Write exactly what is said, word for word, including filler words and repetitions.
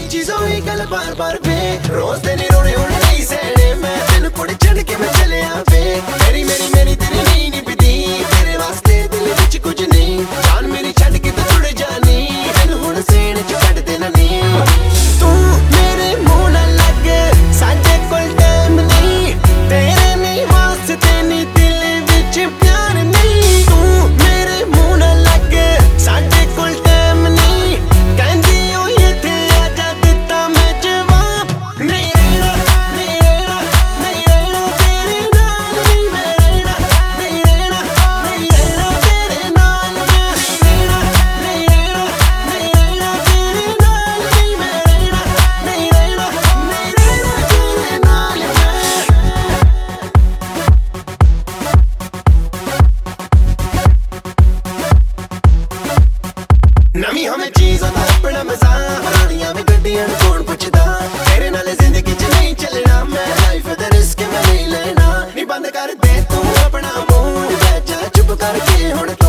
चीजों ही गल बार बार वे रोज दिन रोने हुण नहीं सहने मैं तेन कुड़ चढ़ के मैं चलिया वे मेरी मेरी मेरी तेरी नी निभदी तेरे वास्ते दिल विच कुछ नहीं जान मेरी छड़ के तू जुड़ जानी तेन हुण सेण च कट देना नी तू मेरे मुंह ना लग साडे कोल टाइम नहीं तेरे नहीं वास्ते नी दिल विच प्यार नहीं तू मेरे मुंह ना लग साडे कोल टाइम नहीं कहंदी ओ इत्थे आजा दित्ता मैं जवाब नहीं रहना नहीं रहना नहीं रहना तेरे नाल नहीं मैं रहना नहीं रहना नहीं रहना तेरे नाल मैं नहीं रहना नहीं रहना नहीं रहना तेरे नाल नहीं मैं रहना नहीं रहना नहीं रहना तेरे नाल मैं नवी हमें चीज़ों दा अपना मजा पुरानियां में गड्डियां नूं कौन पुछदा तेरे नाल जिंदगी च नहीं चलना मैं लाइफ दा रिस्क मैं नहीं लेना नी बंद कर दे तू अपना मुंह जा चुप करके हुण